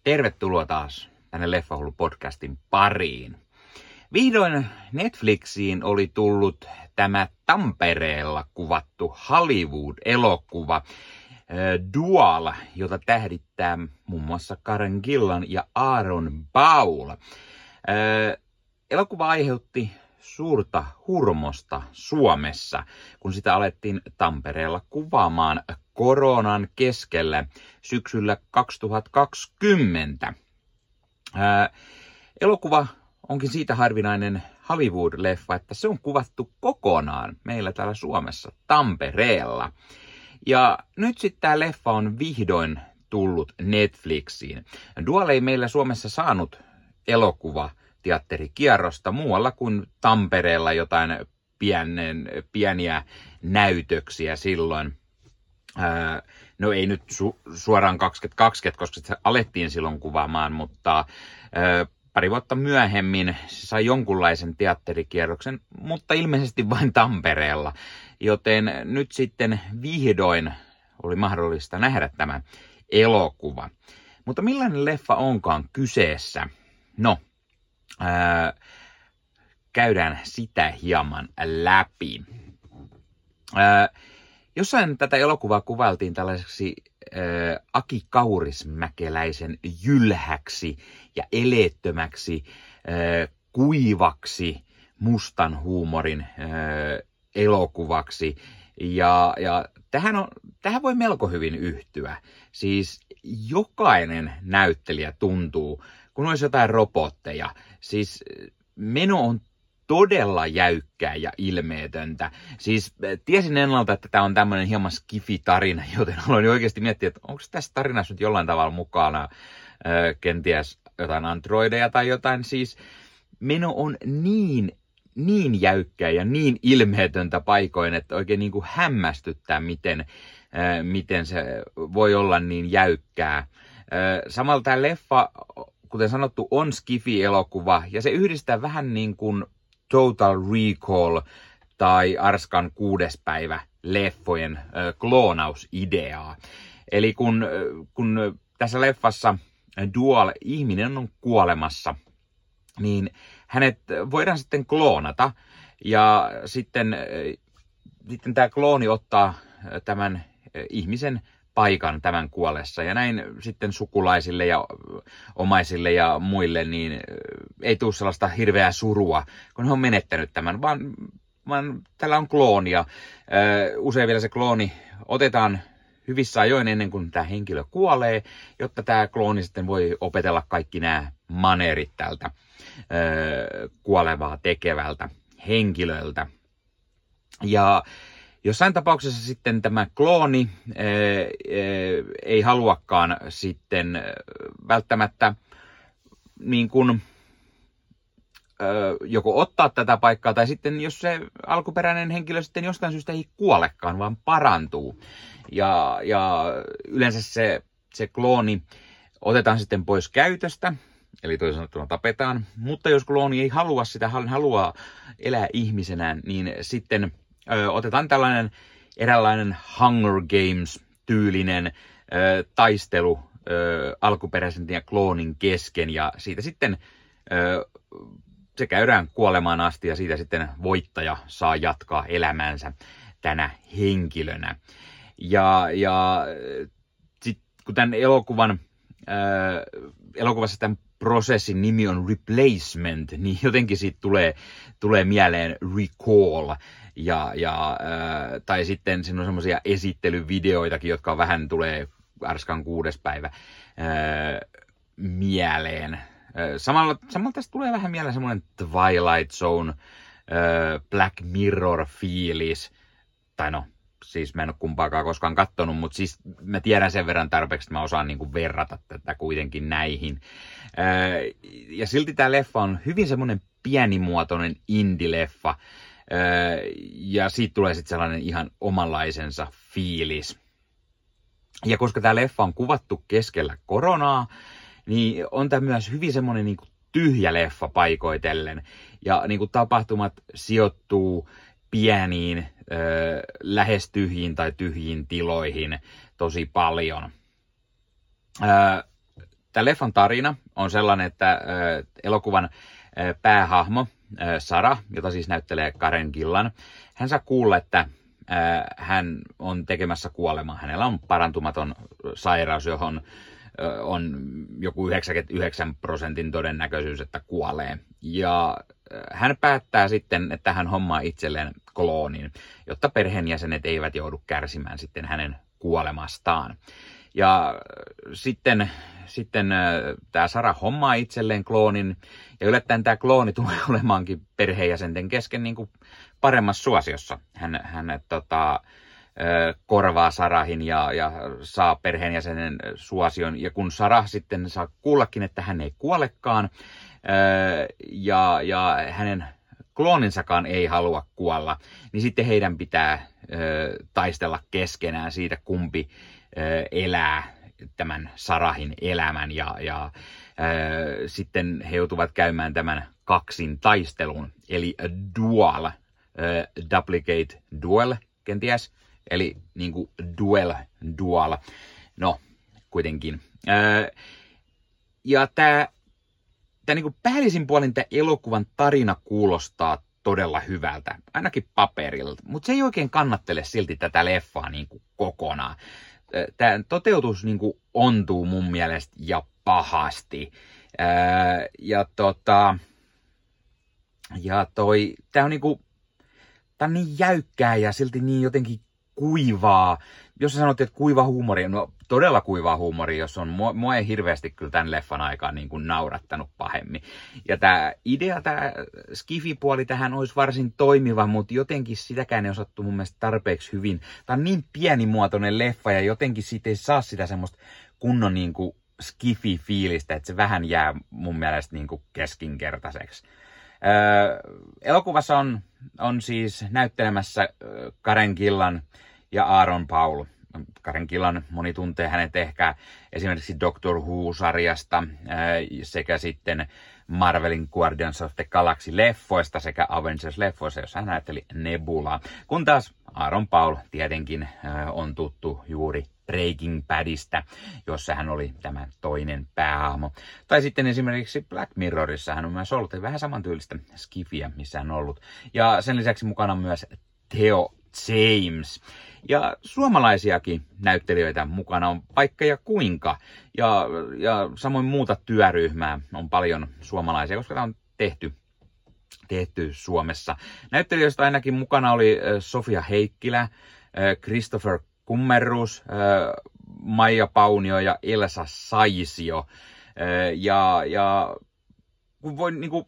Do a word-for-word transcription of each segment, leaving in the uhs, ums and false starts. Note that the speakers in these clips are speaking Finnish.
Tervetuloa taas tänne Leffahullu-podcastin pariin. Vihdoin Netflixiin oli tullut tämä Tampereella kuvattu Hollywood-elokuva Dual, jota tähdittää muun muassa Karen Gillan ja Aaron Paul. Elokuva aiheutti suurta hurmosta Suomessa, kun sitä alettiin Tampereella kuvaamaan koronan keskellä syksyllä kaksituhattakaksikymmentä. Ää, elokuva onkin siitä harvinainen Hollywood-leffa, että se on kuvattu kokonaan meillä täällä Suomessa Tampereella. Ja nyt sitten tämä leffa on vihdoin tullut Netflixiin. Dual ei meillä Suomessa saanut elokuva teatterikierrosta muualla kuin Tampereella jotain pienen, pieniä näytöksiä silloin. Ää, no ei nyt su- suoraan kaksituhattakaksikymmentä, koska se alettiin silloin kuvaamaan, mutta ää, pari vuotta myöhemmin se sai jonkunlaisen teatterikierroksen, mutta ilmeisesti vain Tampereella. Joten nyt sitten vihdoin oli mahdollista nähdä tämä elokuva. Mutta millainen leffa onkaan kyseessä? No, ää, käydään sitä hieman läpi. Ää, jossain tätä elokuvaa kuvailtiin tällaiseksi ää, Aki Kaurismäkeläisen jylhäksi ja eleettömäksi, ää, kuivaksi, mustan huumorin ää, elokuvaksi. Ja, ja tähän, on, tähän voi melko hyvin yhtyä. Siis jokainen näyttelijä tuntuu, kun olisi jotain robotteja. Siis meno on todella jäykkää ja ilmeetöntä. Siis tiesin ennalta, että tämä on tämmöinen hieman skifi-tarina, joten aloin oikeasti miettiä, että onko tässä tarinassa nyt jollain tavalla mukana äh, kenties jotain androideja tai jotain. Siis meno on niin, niin jäykkää ja niin ilmeetöntä paikoin, että oikein niin kuin hämmästyttää, miten, äh, miten se voi olla niin jäykkää. Äh, samalla tämä leffa, kuten sanottu, on skifi-elokuva ja se yhdistää vähän niin kuin Total Recall tai Arskan kuudes päivä leffojen äh, kloonausideaa. Eli kun, kun tässä leffassa Dual ihminen on kuolemassa, niin hänet voidaan sitten kloonata ja sitten, äh, sitten tämä klooni ottaa tämän äh, ihmisen paikan tämän kuollessa. Ja näin sitten sukulaisille ja omaisille ja muille niin ei tule sellaista hirveää surua, kun he on menettänyt tämän, vaan, vaan tällä on kloonia. Usein vielä se klooni otetaan hyvissä ajoin ennen kuin tämä henkilö kuolee, jotta tämä klooni sitten voi opetella kaikki nämä maneerit tältä kuolevaa tekevältä henkilöltä. Ja jossain tapauksessa sitten tämä klooni ää, ää, ei haluakaan sitten välttämättä niin kuin, ää, joko ottaa tätä paikkaa, tai sitten jos se alkuperäinen henkilö sitten jostain syystä ei kuolekaan, vaan parantuu. Ja, ja yleensä se, se klooni otetaan sitten pois käytöstä, eli toisin sanottuna tapetaan. Mutta jos klooni ei halua sitä, haluaa elää ihmisenä, niin sitten Ö, otetaan tällainen eräänlainen Hunger Games-tyylinen ö, taistelu ö, alkuperäisen ja kloonin kesken. Ja siitä sitten ö, se käydään kuolemaan asti ja siitä sitten voittaja saa jatkaa elämäänsä tänä henkilönä. Ja, ja sit, kun tämän elokuvan, ö, elokuvassa tämän prosessin nimi on Replacement, niin jotenkin siitä tulee, tulee mieleen Recall. Ja, ja, äh, tai sitten siinä on semmoisia esittelyvideoitakin, jotka vähän tulee Arskan kuudes päivä äh, mieleen. Äh, samalla, samalla tästä tulee vähän mieleen semmoinen Twilight Zone, äh, Black Mirror-fiilis. Tai no, siis mä en ole kumpaakaan koskaan kattonut, mutta siis mä tiedän sen verran tarpeeksi, että mä osaan niinku verrata tätä kuitenkin näihin. Äh, ja silti tää leffa on hyvin semmoinen pienimuotoinen indie-leffa. Ja siitä tulee sitten sellainen ihan omanlaisensa fiilis. Ja koska tämä leffa on kuvattu keskellä koronaa, niin on tämä myös hyvin semmoinen niin kuin tyhjä leffa paikoitellen. Ja niin kuin tapahtumat sijoittuu pieniin, äh, lähes tyhjiin tai tyhjiin tiloihin tosi paljon. Äh, Tämä leffan tarina on sellainen, että elokuvan päähahmo Sarah, jota siis näyttelee Karen Gillan, hän saa kuulla, että hän on tekemässä kuolemaa. Hänellä on parantumaton sairaus, johon on joku yhdeksänkymmentäyhdeksän prosentin todennäköisyys, että kuolee. Ja hän päättää sitten, että hän hommaa itselleen kloonin, jotta perheenjäsenet eivät joudu kärsimään sitten hänen kuolemastaan. Ja sitten, sitten tämä Sarah hommaa itselleen kloonin, ja yllättäen tämä klooni tulee olemaankin perheenjäsenten kesken niin kuin paremmassa suosiossa. Hän, hän tota, korvaa Sarahin ja, ja saa perheenjäsenen suosion, ja kun Sarah sitten saa kuullakin, että hän ei kuolekaan, ja, ja hänen klooninsakaan ei halua kuolla, niin sitten heidän pitää taistella keskenään siitä, kumpi elää tämän Sarahin elämän, ja, ja ö, sitten he joutuvat käymään tämän kaksin taistelun, eli duel, ö, duplicate duel, kenties, eli niin kuin duel, duel, no kuitenkin. Ö, ja tämä Tämä niin kuin päällisin puolin tämä elokuvan tarina kuulostaa todella hyvältä, ainakin paperilta, mutta se ei oikein kannattele silti tätä leffaa niin kuin kokonaan. Tämä toteutus niin kuin ontuu mun mielestä ja pahasti. Ää, ja tota, ja toi, tää on niinku, tää on niin jäykkää ja silti niin jotenkin kuivaa. Jos sä sanot, että kuiva huumori, no todella kuiva huumori, jos on, mua, mua ei hirveästi kyllä tämän leffan aikaan niin kuin naurattanut pahemmin. Ja tää idea, tää skifi-puoli tähän olisi varsin toimiva, mutta jotenkin sitäkään ei osattu mun mielestä tarpeeksi hyvin. Tää on niin pienimuotoinen leffa ja jotenkin siitä ei saa sitä semmoista kunnon niin kuin skifi-fiilistä, että se vähän jää mun mielestä niin kuin keskinkertaiseksi. Öö, elokuvassa on, on siis näyttelemässä Karen Gillan ja Aaron Paul. Karen Gillan, moni tuntee hänet ehkä esimerkiksi Doctor Who-sarjasta sekä sitten Marvelin Guardians of the Galaxy-leffoista sekä Avengers-leffoista, jossa hän näytteli Nebulaa. Kun taas Aaron Paul tietenkin on tuttu juuri Breaking Badista, jossa hän oli tämä toinen päähahmo. Tai sitten esimerkiksi Black Mirrorissa hän on myös ollut vähän samantyylistä skifiä, missä hän on ollut. Ja sen lisäksi mukana on myös Theo James. Ja suomalaisiakin näyttelijöitä mukana on paikka ja kuinka. Ja, ja samoin muuta työryhmää on paljon suomalaisia, koska tämä on tehty, tehty Suomessa. Näyttelijöistä ainakin mukana oli Sofia Heikkilä, Christopher Kummerus, Maija Paunio ja Elsa Saisio. Ja, ja voi, niin kuin,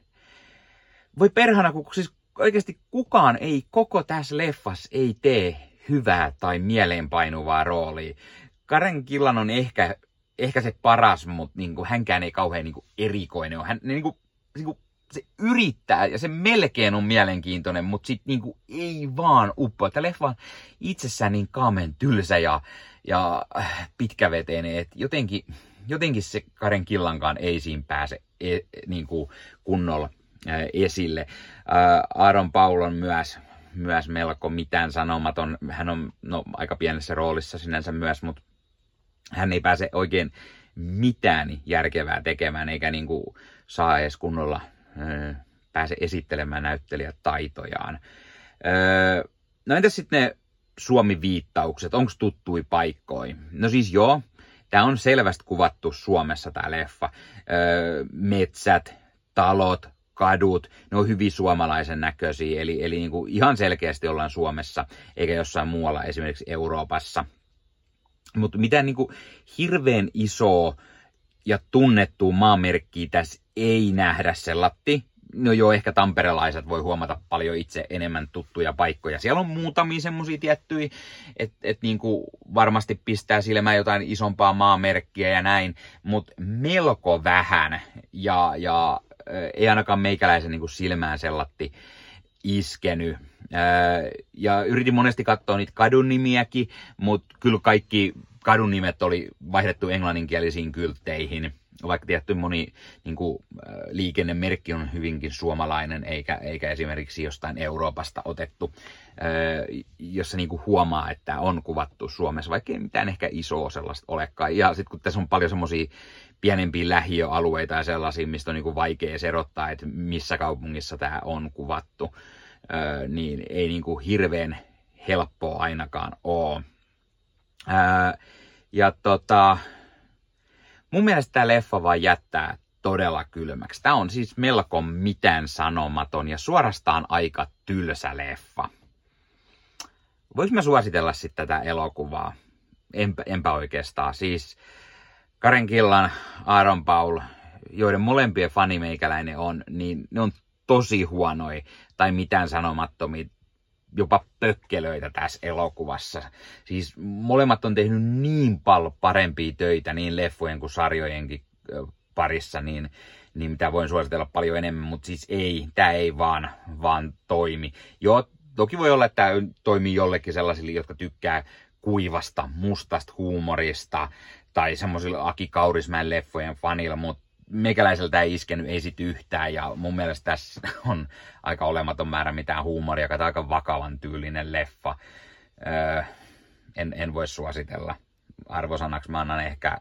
voi perhana, kun siis oikeasti kukaan ei koko tässä leffassa ei tee hyvää tai mieleenpainuvaa roolia. Karen Gillan on ehkä, ehkä se paras, mutta niin kuin, hänkään ei kauhean niin kuin, erikoinen ole. Hän, niin kuin, niin kuin, se yrittää ja se melkein on mielenkiintoinen, mutta sitten niin kuin, ei vaan uppoa. Tämä leffa on itsessään niin kaamen tylsä ja, ja pitkäveteinen, että jotenkin, jotenkin se Karen Gillankaan ei siinä pääse e, niin kuin, kunnolla esille. Aaron Paul on myös, myös melko mitään sanomaton. Hän on no, aika pienessä roolissa sinänsä myös, mutta hän ei pääse oikein mitään järkevää tekemään, eikä niin kuin saa edes kunnolla ö, pääse esittelemään näyttelijätaitojaan. Ö, no entäs sitten ne Suomi-viittaukset? Onko tuttui paikkoja? No siis joo, tämä on selvästi kuvattu Suomessa tämä leffa. Ö, metsät, talot, kadut, ne on hyvin suomalaisen näköisiä, eli, eli niin kuin ihan selkeästi ollaan Suomessa, eikä jossain muualla, esimerkiksi Euroopassa. Mutta mitään niin kuin hirveän isoa ja tunnettua maamerkkiä tässä ei nähdä sellatti. No joo, ehkä tamperelaiset voi huomata paljon itse enemmän tuttuja paikkoja. Siellä on muutamia semmosia tiettyjä, että et niinku varmasti pistää silmään jotain isompaa maamerkkiä ja näin, mutta melko vähän ja, ja ei ainakaan meikäläisen niin kuin silmään sellatti iskenyt. Ja yritin monesti katsoa niitä kadun nimiäkin, mutta kyllä kaikki kadun nimet oli vaihdettu englanninkielisiin kyltteihin, vaikka tietty moni niin kuin, liikennemerkki on hyvinkin suomalainen, eikä, eikä esimerkiksi jostain Euroopasta otettu, jossa niin kuin huomaa, että on kuvattu Suomessa, vaikka ei mitään ehkä isoa sellaista olekaan. Ja sitten kun tässä on paljon semmoisia pienempiä lähiöalueita ja sellaisia, mistä on niin kuin vaikea erottaa, että missä kaupungissa tämä on kuvattu, niin ei niin kuin hirveän helppoa ainakaan ole. Ja tota... Mun mielestä tämä leffa vaan jättää todella kylmäksi. Tämä on siis melko mitään sanomaton ja suorastaan aika tylsä leffa. Vois mä suositella sitten tätä elokuvaa? Enpä, enpä oikeastaan. Siis Karen Killan, Aaron Paul, joiden molempien fanimeikäläinen on, niin ne on tosi huonoja tai mitään sanomattomia, jopa pökkelöitä tässä elokuvassa. Siis molemmat on tehnyt niin paljon parempia töitä niin leffojen kuin sarjojenkin parissa, niin, niin mitä voin suositella paljon enemmän, mutta siis ei, tämä ei vaan, vaan toimi. Joo, toki voi olla, että tämä toimii jollekin sellaisille, jotka tykkää kuivasta, mustasta huumorista tai semmoisilla Aki Kaurismäen leffojen fanilla, mutta meikäläiseltä ei iskenyt, ei sit yhtään, ja mun mielestä tässä on aika olematon määrä mitään huumoria, joka on aika vakavan tyylinen leffa. Öö, en, en voi suositella. Arvosanaksi mä annan ehkä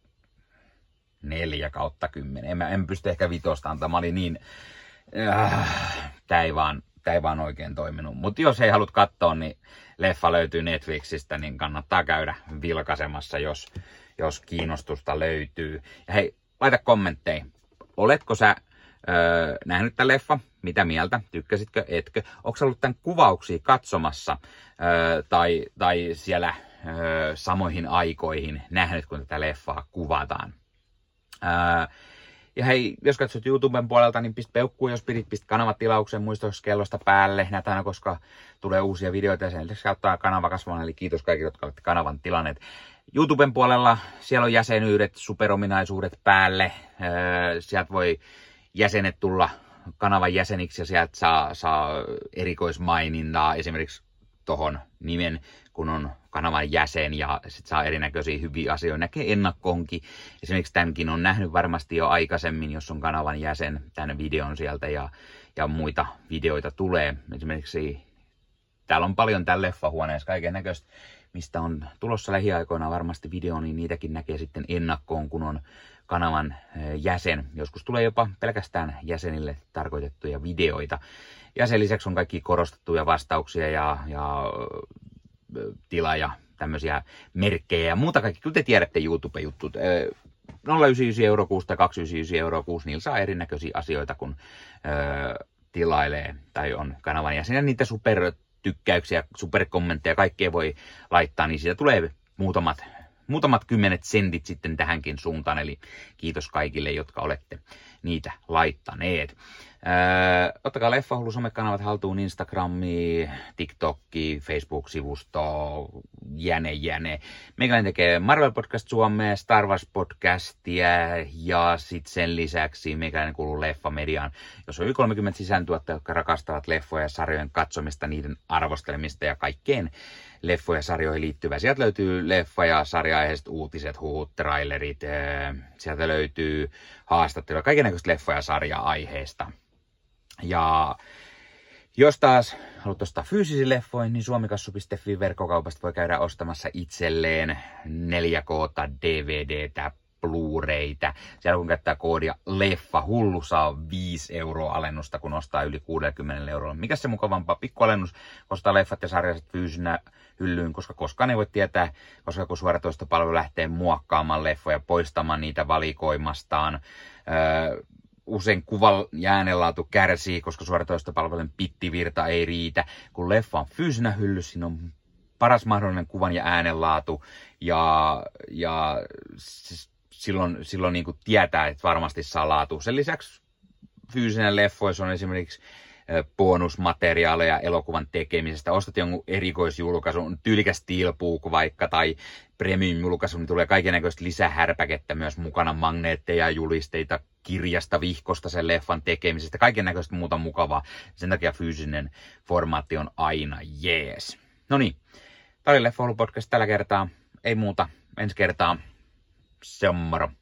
neljä kautta kymmenen. En, en pysty ehkä vitosta antamaan, mä olin niin... Öö, tää ei vaan, tää ei vaan oikein toiminut. Mutta jos ei haluat katsoa, niin leffa löytyy Netflixistä, niin kannattaa käydä vilkaisemassa, jos, jos kiinnostusta löytyy. Ja hei, laita kommentteja. Oletko sä öö, nähnyt tämän leffa? Mitä mieltä? Tykkäsitkö? Etkö? Onko sä ollut tämän kuvauksia katsomassa öö, tai, tai siellä öö, samoihin aikoihin nähnyt, kun tätä leffaa kuvataan? Öö, ja hei, jos katsot YouTuben puolelta, niin pistä peukkuu, jos pidit, pistä kanavatilauksen muistoskellosta päälle. Näet aina, koska tulee uusia videoita ja sen lisäksi kauttaa kanava kasvamaan. Eli kiitos kaikille, jotka olette kanavan tilanneet. YouTuben puolella siellä on jäsenyydet, superominaisuudet päälle. Öö, sieltä voi jäsenet tulla kanavan jäseniksi ja sieltä saa, saa erikoismainintaa esimerkiksi tohon nimen, kun on kanavan jäsen, ja sit saa erinäköisiä hyviä asioita. Näkee ennakkoonkin. Esimerkiksi tämänkin on nähnyt varmasti jo aikaisemmin, jos on kanavan jäsen, tämän videon sieltä, ja, ja muita videoita tulee. Esimerkiksi täällä on paljon tämän leffahuoneessa kaiken näköistä, mistä on tulossa lähiaikoina varmasti video, niin niitäkin näkee sitten ennakkoon, kun on kanavan jäsen. Joskus tulee jopa pelkästään jäsenille tarkoitettuja videoita. Ja sen lisäksi on kaikki korostettuja vastauksia ja, ja tila ja tämmöisiä merkkejä ja muuta kaikki. Kyllä te tiedätte YouTube-juttut. nolla pilkku yhdeksänkymmentäyhdeksän euroa kuusi tai kaksi pilkku yhdeksänkymmentäyhdeksän euroa kuusi, niillä saa erinäköisiä asioita, kun ö, tilailee tai on kanavan jäsen. Ja niitä supertykkäyksiä, superkommentteja, kaikkea voi laittaa, niin siitä tulee muutamat Muutamat kymmenet sentit sitten tähänkin suuntaan, eli kiitos kaikille, jotka olette niitä laittaneet. Öö, ottakaa Leffahullu somekanavat haltuun, Instagrami, TikTokki, Facebook-sivusto, jäne jäne. Meikäläinen tekee Marvel Podcast Suomea, Star Wars Podcastia ja sitten sen lisäksi meikäläinen kuuluu Leffamediaan, jos on yli kolmekymmentä sisältöä, jotka rakastavat leffoja ja sarjojen katsomista, niiden arvostelemista ja kaikkeen leffoja ja sarjoihin liittyvää. Sieltä löytyy leffa- ja sarja-aiheiset uutiset, huut, trailerit, sieltä löytyy haastatteluja, kaikennäköistä leffa- ja sarja-aiheista. Ja jos taas haluat ostaa fyysisiä leffoja, niin suomikassu piste fi verkkokaupasta voi käydä ostamassa itselleen neljä K-ta, D V D:tä, Blu-raytä. Siellä kun käyttää koodia Leffahullu, saa viisi euroa alennusta, kun ostaa yli kuusikymmentä euroa. Mikä se mukavampaa? Pikkualennus, ostaa leffat ja sarjaiset fyysinä hyllyyn, koska koskaan ei voi tietää, koska kun suoratoistopalvelu lähtee muokkaamaan leffoja, poistamaan niitä valikoimastaan. Öö, usein kuvan ja äänenlaatu kärsii, koska suoratoistopalvelun pittivirta ei riitä. Kun leffa on fyysinä hyllyssä, siinä on paras mahdollinen kuvan ja äänenlaatu, ja, ja silloin, silloin niin kuin tietää, että varmasti saa laatu. Sen lisäksi fyysinen leffoissa on esimerkiksi bonusmateriaaleja elokuvan tekemisestä. Ostat jonkun erikoisjulkaisun, tyylikäs steelbook vaikka, tai premium-julkaisu, niin tulee kaikennäköistä lisähärpäkettä myös mukana, magneetteja, julisteita, kirjasta, vihkosta sen leffan tekemisestä, kaikennäköistä muuta mukavaa. Sen takia fyysinen formaatti on aina jees. No niin, tämä oli Leffahullu podcast tällä kertaa. Ei muuta. ensi kertaa. Se on moro.